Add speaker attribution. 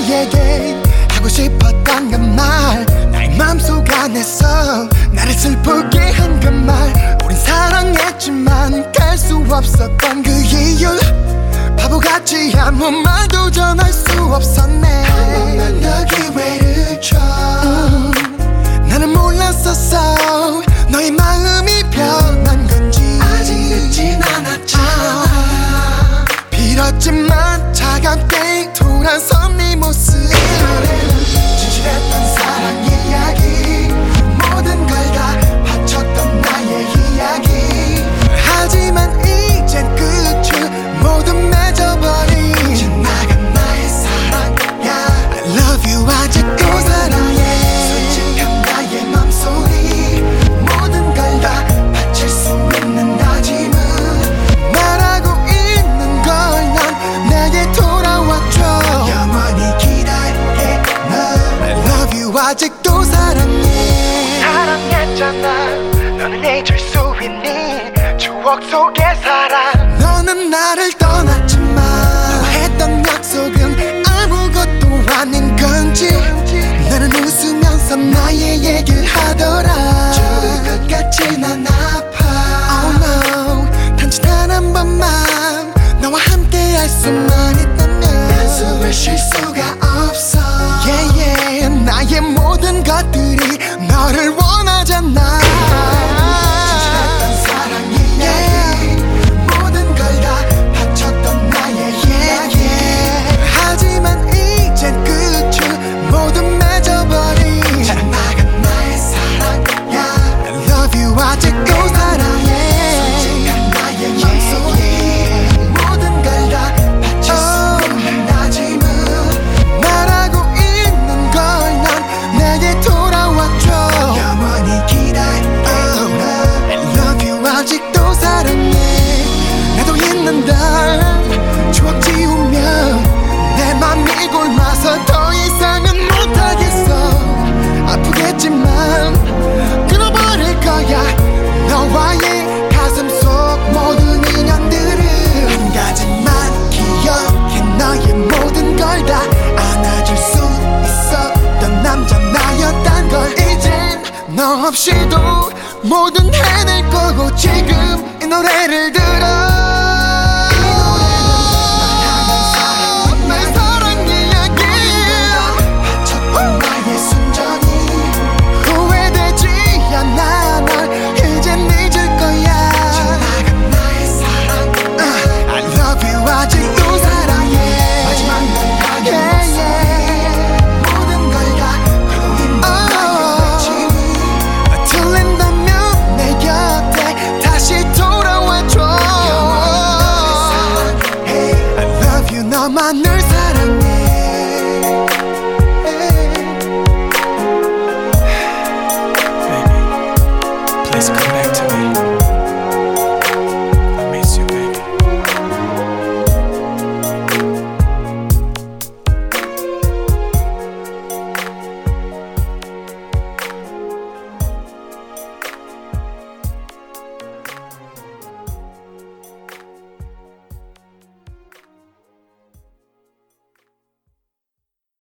Speaker 1: 너에게 하고 싶었던 그 말, 나의 맘속 안에서 나를 슬프게 한 그 말. 우린 사랑했지만 갈 수 없었던 그 이유, 바보같이 아무 말도 전할 수 없었네. 한 번만 더 기회를 줘. 나는 몰랐었어 너의 마음이 변한 건지. 아직 늦진 않았잖아. 빌었지만 차갑게 돌아선 네 모습. 진실했던 사랑 이야기, 모든 걸 다 바쳤던 나의 이야기. 하지만 이젠 끝을 모두 맺어버린 지나간 나의 사랑야. I love you 아직도 사랑해. 솔직한 나의 맘소리, 모든 걸 다 바칠 수 있는 다짐은 말하고 있는 걸 난 내게 돌아와줘. 영원히 기다릴게 널. I love you 아직도 사랑해. 사랑했잖아. 너는 잊을 수 있니? 추억 속에 살아. 너는 나를 떠났지만 너와 했던 약속은 아무것도 아닌 건지. 나는 웃으면서 나의 얘기를 하더라. 죽을 것 같이 난 아파. Oh no. 단지 단 한 번만 너와 함께 할 수만 있다면 난 숨을 쉴 수가 없어. Yeah yeah. 나의 모든 것들이 너를 원하잖아. 진실했던 사랑 이야기, 모든 걸 다 바쳤던 나의 이야기. 하지만 이젠 끝을 모두 맺어버린 지나간 나의 사랑야. I love you 아직도 사랑해. 솔직한 나의 맘소리, 모든 걸 다 바칠 수 있는 다짐은 말하고 있는 걸 난 내게 돌아와줘. 영원히 기다릴게 널. I love you 아직도 사랑해. 나도 있는다. 추억 지우면 내 맘이 골마서 더 이상은 못하겠어. 아프겠지만 끊어버릴 거야 너와의 가슴 속 모든 인연들을. 한 가지만 기억해. 너의 모든 걸 다 안아줄 수 있었던 남자 나였단 걸. 이젠 너 없이도 뭐든 해낼 거고. 지금 이 노래를 들어. 너만을 사랑해.